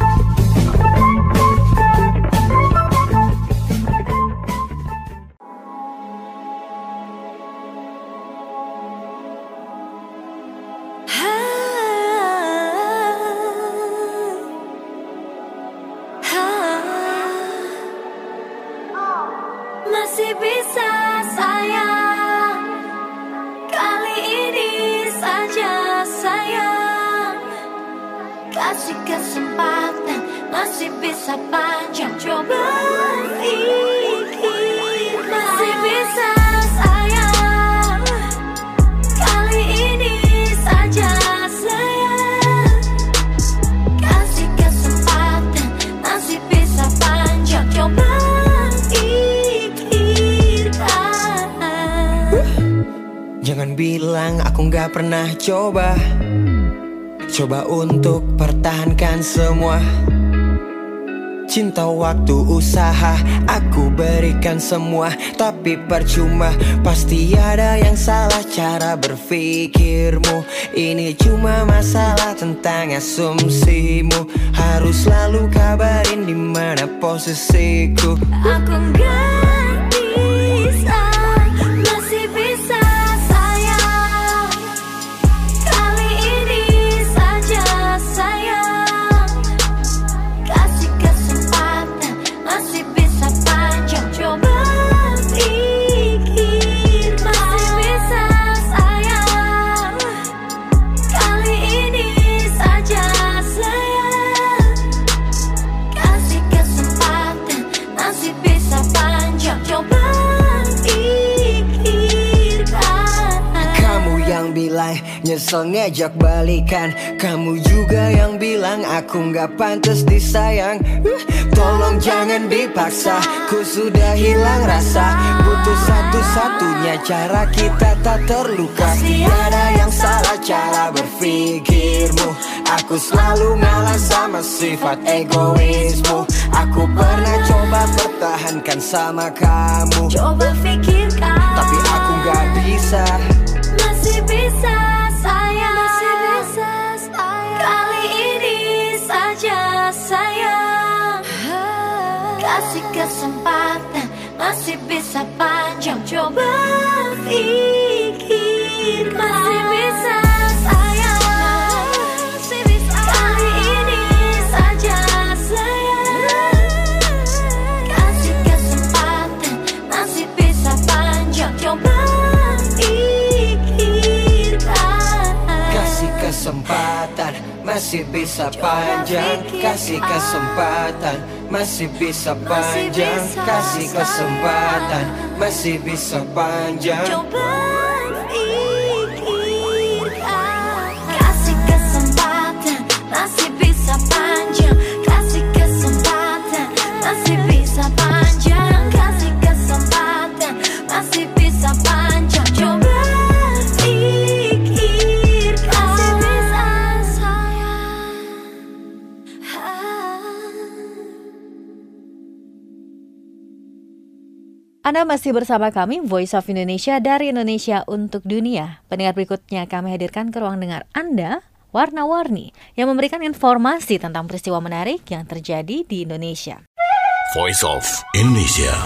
[SPEAKER 9] Masih bisa sayang, kali ini saja sayang. Kasih kesempatan, masih bisa panjang, coba pikir. Masih bisa sayang, kali ini saja sayang. Kasih kesempatan, masih bisa panjang, coba.
[SPEAKER 12] Jangan bilang aku gak pernah coba.
[SPEAKER 19] Coba untuk pertahankan semua. Cinta, waktu, usaha, aku berikan semua. Tapi percuma, pasti ada yang salah cara berpikirmu. Ini cuma masalah tentang asumsimu. Harus selalu kabarin di mana posisiku.
[SPEAKER 9] Aku nggak bisa, masih bisa sayang. Kali ini saja sayang. Kasih kesempatan, masih bisa panjang. Coba pikir, masih bisa sayang. Kali ini saja sayang. Kasih kesempatan, masih bisa panjang. Coba pikirkan.
[SPEAKER 19] Kamu yang bilang nyesel ngejak balikan. Kamu juga yang bilang aku gak pantas disayang. uh, Tolong jangan dipaksa, ku sudah hilang rasa. Butuh satu-satunya cara kita tak terluka. Pasti ada yang salah cara berpikirmu. Aku selalu ngalah sama sifat egoismu. Aku pernah coba pertahankan sama kamu.
[SPEAKER 9] Coba pikirkan,
[SPEAKER 19] tapi aku gak bisa.
[SPEAKER 9] masih bisa sayang. Masih bisa sayang. Kali ini saja sayang. Kasih kesempatan, masih bisa panjang. Coba pikir, masih bisa sayang. Masih bisa. Kali ini saja sayang. Kasih kesempatan, masih bisa panjang. Coba
[SPEAKER 19] Kasih kesempatan, masih bisa panjang. Kasih kesempatan, masih bisa panjang. Kasih kesempatan, masih bisa panjang.
[SPEAKER 9] Coba pikirkan. Kasih kesempatan, masih bisa panjang. Kasih kesempatan, masih bisa panjang. Kasih kesempatan, masih bisa panjang. Coba
[SPEAKER 2] Anda masih bersama kami, Voice of Indonesia dari Indonesia untuk Dunia. Pendengar, berikutnya kami hadirkan ke ruang dengar Anda, Warna-Warni, yang memberikan informasi tentang peristiwa menarik yang terjadi di Indonesia.
[SPEAKER 13] Voice of Indonesia.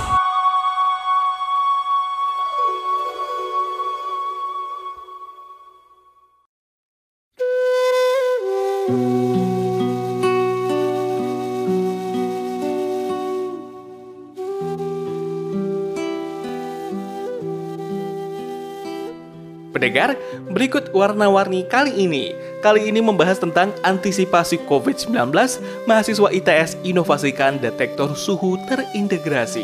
[SPEAKER 14] Pendengar, berikut Warna-Warni kali ini. Kali ini membahas tentang antisipasi covid sembilan belas, mahasiswa I T S inovasikan detektor suhu terintegrasi.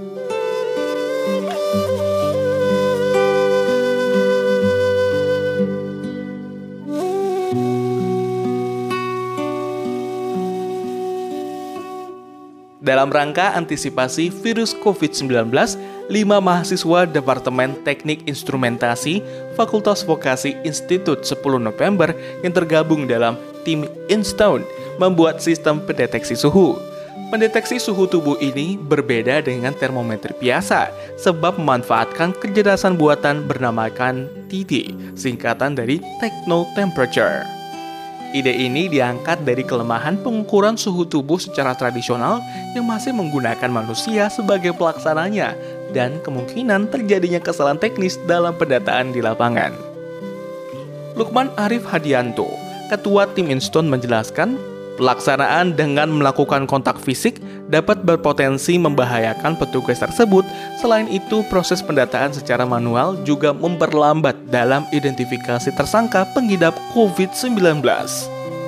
[SPEAKER 14] Dalam rangka antisipasi virus covid sembilan belas, lima mahasiswa Departemen Teknik Instrumentasi Fakultas Vokasi Institut sepuluh November yang tergabung dalam tim InStone membuat sistem pendeteksi suhu. Pendeteksi suhu tubuh ini berbeda dengan termometer biasa sebab memanfaatkan kecerdasan buatan bernamakan T D, singkatan dari Techno Temperature. Ide ini diangkat dari kelemahan pengukuran suhu tubuh secara tradisional yang masih menggunakan manusia sebagai pelaksananya dan kemungkinan terjadinya kesalahan teknis dalam pendataan di lapangan. Lukman Arif Hadianto, Ketua Tim InStone menjelaskan, pelaksanaan dengan melakukan kontak fisik dapat berpotensi membahayakan petugas tersebut. Selain itu, proses pendataan secara manual juga memperlambat dalam identifikasi tersangka pengidap covid sembilan belas.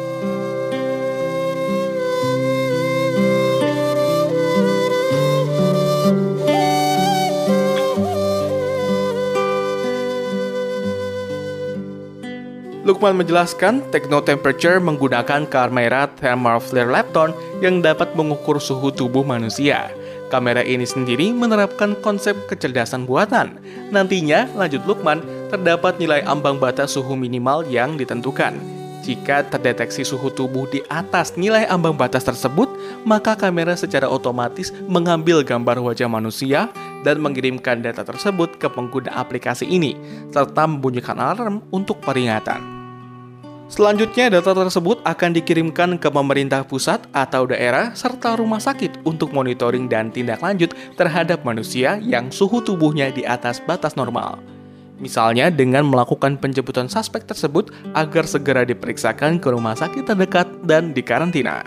[SPEAKER 14] Lukman menjelaskan, Techno Temperature menggunakan kamera thermal flare lepton yang dapat mengukur suhu tubuh manusia. Kamera ini sendiri menerapkan konsep kecerdasan buatan. Nantinya, lanjut Lukman, terdapat nilai ambang batas suhu minimal yang ditentukan. Jika terdeteksi suhu tubuh di atas nilai ambang batas tersebut, maka kamera secara otomatis mengambil gambar wajah manusia dan mengirimkan data tersebut ke pengguna aplikasi ini, serta membunyikan alarm untuk peringatan. Selanjutnya, data tersebut akan dikirimkan ke pemerintah pusat atau daerah serta rumah sakit untuk monitoring dan tindak lanjut terhadap manusia yang suhu tubuhnya di atas batas normal. Misalnya dengan melakukan penjemputan suspek tersebut agar segera diperiksakan ke rumah sakit terdekat dan dikarantina.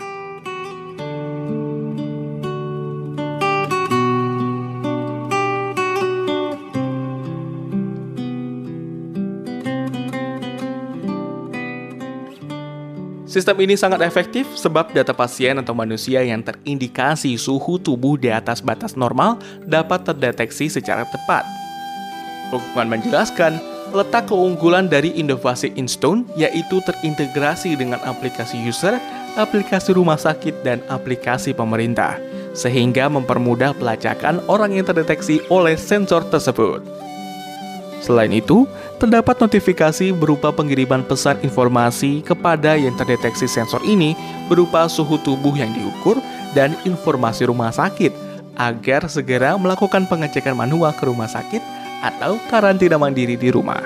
[SPEAKER 14] Sistem ini sangat efektif sebab data pasien atau manusia yang terindikasi suhu tubuh di atas batas normal dapat terdeteksi secara tepat. Lukman menjelaskan, letak keunggulan dari inovasi InStone yaitu terintegrasi dengan aplikasi user, aplikasi rumah sakit, dan aplikasi pemerintah, sehingga mempermudah pelacakan orang yang terdeteksi oleh sensor tersebut. Selain itu, terdapat notifikasi berupa pengiriman pesan informasi kepada yang terdeteksi sensor ini berupa suhu tubuh yang diukur dan informasi rumah sakit, agar segera melakukan pengecekan manual ke rumah sakit atau karantina mandiri di rumah.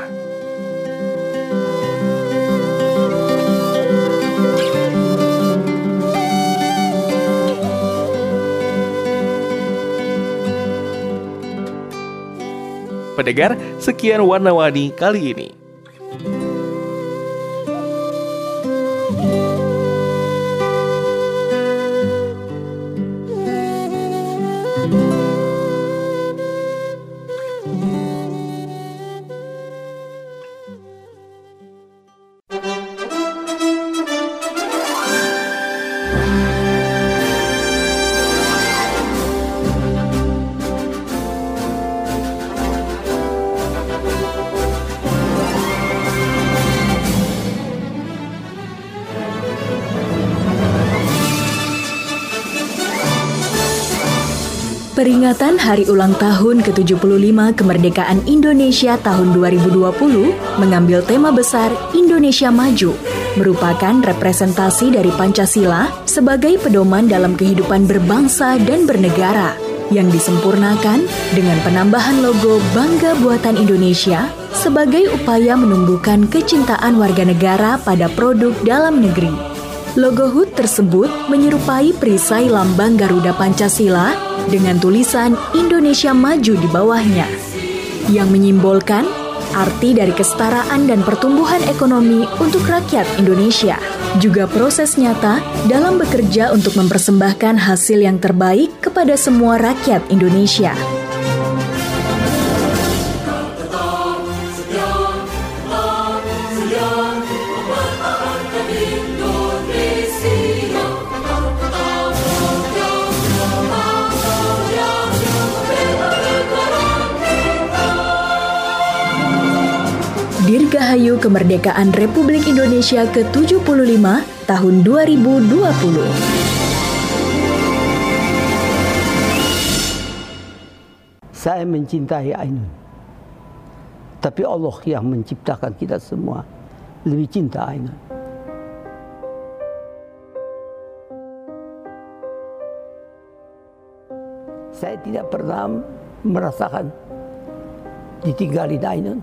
[SPEAKER 14] Pendengar, sekian Warna-Warni kali ini.
[SPEAKER 8] Peringatan Hari Ulang Tahun ke tujuh puluh lima Kemerdekaan Indonesia tahun dua ribu dua puluh mengambil tema besar Indonesia Maju, merupakan representasi dari Pancasila sebagai pedoman dalam kehidupan berbangsa dan bernegara, yang disempurnakan dengan penambahan logo Bangga Buatan Indonesia sebagai upaya menumbuhkan kecintaan warga negara pada produk dalam negeri. Logo H U T tersebut menyerupai perisai lambang Garuda Pancasila dengan tulisan Indonesia Maju di bawahnya, yang menyimbolkan arti dari kesetaraan dan pertumbuhan ekonomi untuk rakyat Indonesia. Juga proses nyata dalam bekerja untuk mempersembahkan hasil yang terbaik kepada semua rakyat Indonesia. Dirgahayu Kemerdekaan Republik Indonesia ke tujuh puluh lima tahun dua ribu dua puluh.
[SPEAKER 20] Saya mencintai Ainun, tapi Allah yang menciptakan kita semua lebih cinta Ainun. Saya tidak pernah merasakan ditinggalin Ainun,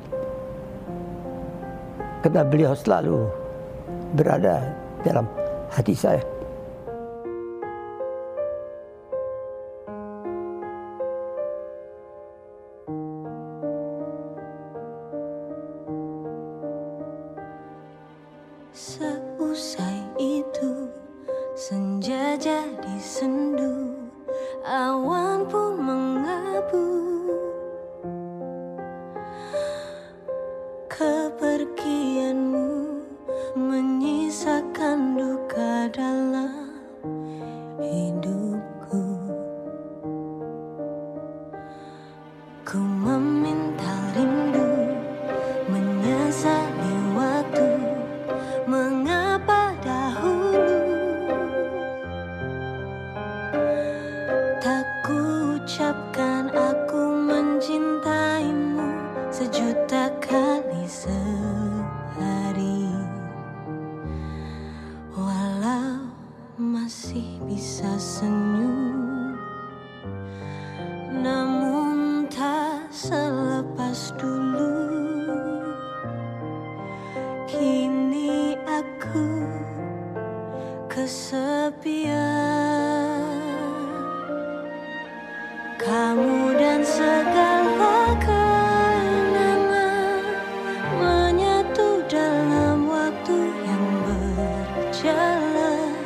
[SPEAKER 20] karena beliau selalu berada dalam hati saya.
[SPEAKER 9] Seusai itu, senja jadi sendu, awan pun mengabu. Kepergianmu menyisakan duka dalam hidupku. Ku meminta rindu menyesali waktu, mengapa dahulu tak ku ucapkan aku mencintaimu sejuta kali sehari. selepas dulu. Kini aku kesepian. Kamu dan segala kenangan menyatu dalam waktu yang berjalan.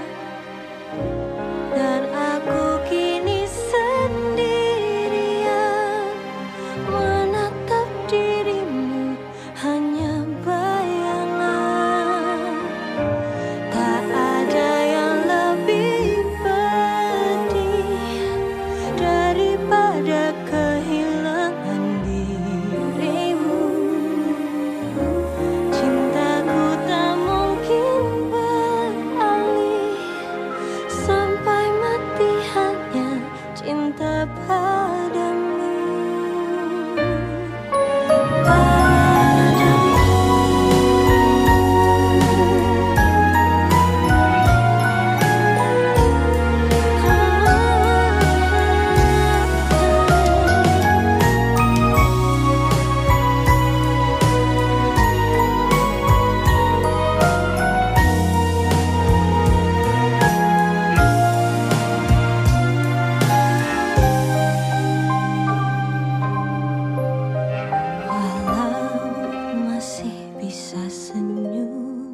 [SPEAKER 9] Dan aku kini sendirian menatap dirimu, hanya bayangan. Tak ada yang lebih pedih daripada kehilangan dirimu. Cintaku tak mungkin beralih, sampai mati hanya cinta padamu. Walau masih bisa senyum,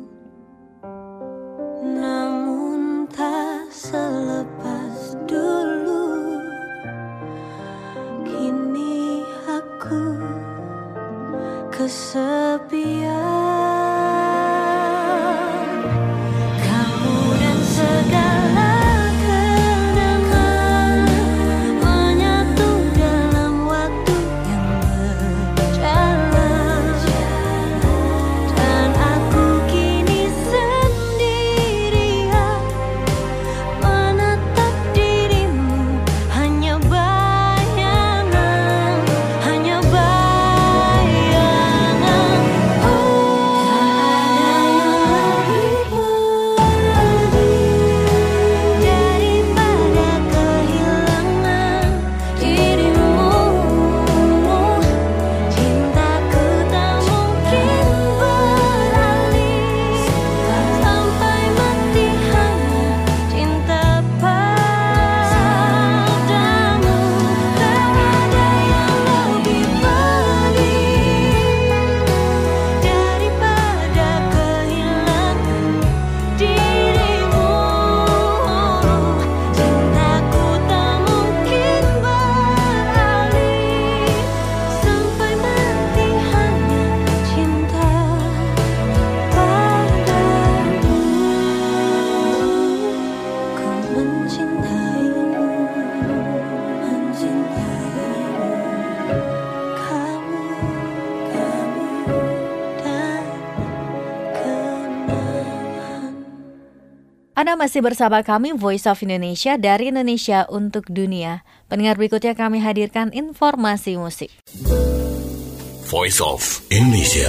[SPEAKER 9] namun tak selepas dulu. Kini aku kesepian. Kamu dan segala kenangan menyatu dalam waktu yang berjalan. Dan aku kini sendirian menatap dirimu, hanya bayangan, hanya bayangan.
[SPEAKER 2] Anda masih bersama kami Voice of Indonesia dari Indonesia untuk Dunia. Pendengar, berikutnya kami hadirkan informasi musik.
[SPEAKER 13] Voice of Indonesia.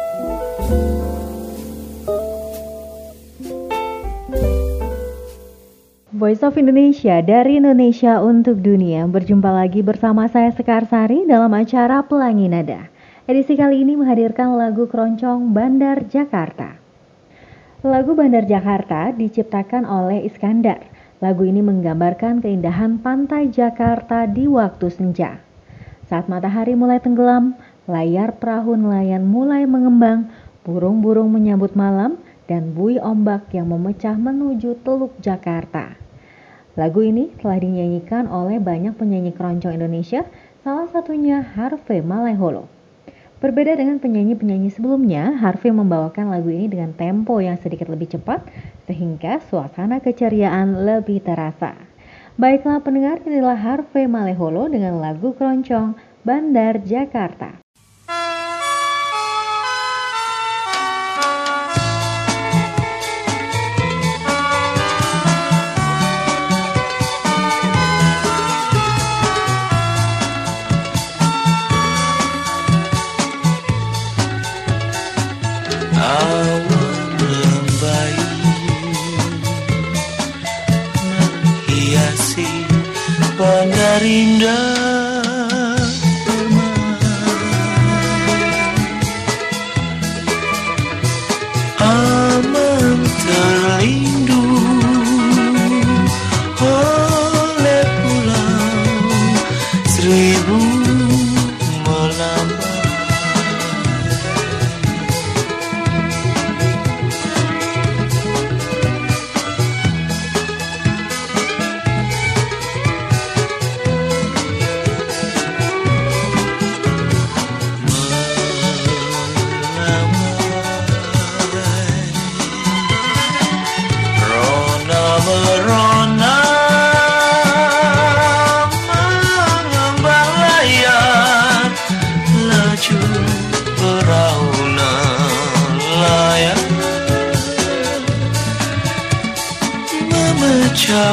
[SPEAKER 2] Voice of Indonesia dari Indonesia untuk Dunia. Berjumpa lagi bersama saya Sekar Sari dalam acara Pelangi Nada. Edisi kali ini menghadirkan lagu keroncong Bandar Jakarta. Lagu Bandar Jakarta diciptakan oleh Iskandar. Lagu ini menggambarkan keindahan pantai Jakarta di waktu senja. Saat matahari mulai tenggelam, layar perahu nelayan mulai mengembang, burung-burung menyambut malam, dan buih ombak yang memecah menuju Teluk Jakarta. Lagu ini telah dinyanyikan oleh banyak penyanyi keroncong Indonesia, salah satunya Harvey Malaiholo. Berbeda dengan penyanyi-penyanyi sebelumnya, Harvey membawakan lagu ini dengan tempo yang sedikit lebih cepat, sehingga suasana keceriaan lebih terasa. Baiklah pendengar, inilah Harvey Malaiholo dengan lagu keroncong Bandar Jakarta.
[SPEAKER 12] Bandar indah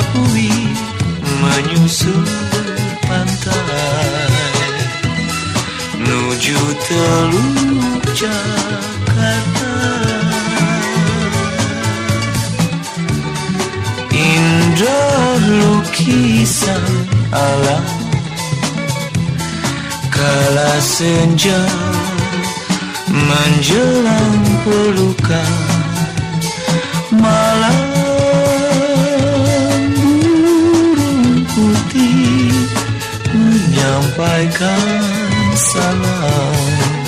[SPEAKER 12] labui menyusur pantai menuju Teluk Jakarta. Indah lukisan alam kala senja menjelang pelukan malam, burung putih menyampaikan salam,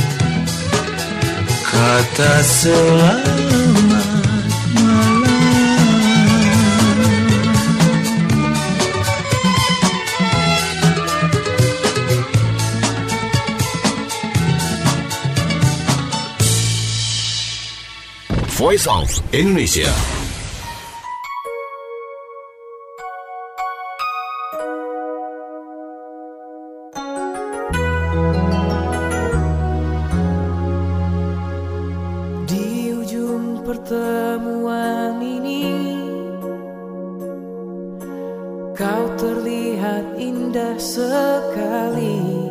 [SPEAKER 12] kata selamat malam.
[SPEAKER 13] Voice of Indonesia.
[SPEAKER 12] Di ujung pertemuan ini kau terlihat indah sekali,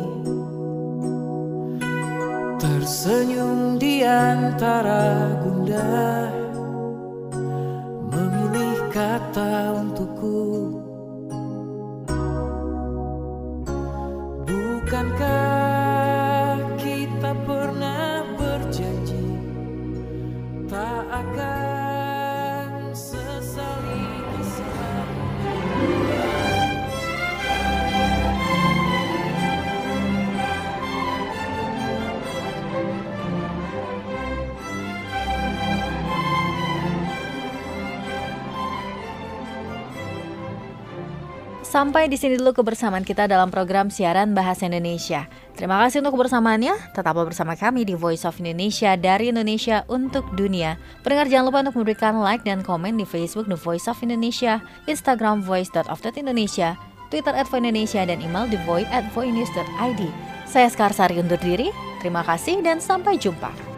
[SPEAKER 12] tersenyum di antara gundah, memilih kata untukku. Bukankah kita pernah berjanji tak akan sesali kisah?
[SPEAKER 2] Sampai di sini dulu kebersamaan kita dalam program siaran Bahasa Indonesia. Terima kasih untuk kebersamaannya. Tetaplah bersama kami di Voice of Indonesia, dari Indonesia untuk dunia. Pendengar jangan lupa untuk memberikan like dan komen di Facebook The Voice of Indonesia, Instagram voice dot of dot indonesia, Twitter at voindonesia, dan email thevoice at voinews dot id. Saya Skarsari undur diri. Terima kasih dan sampai jumpa.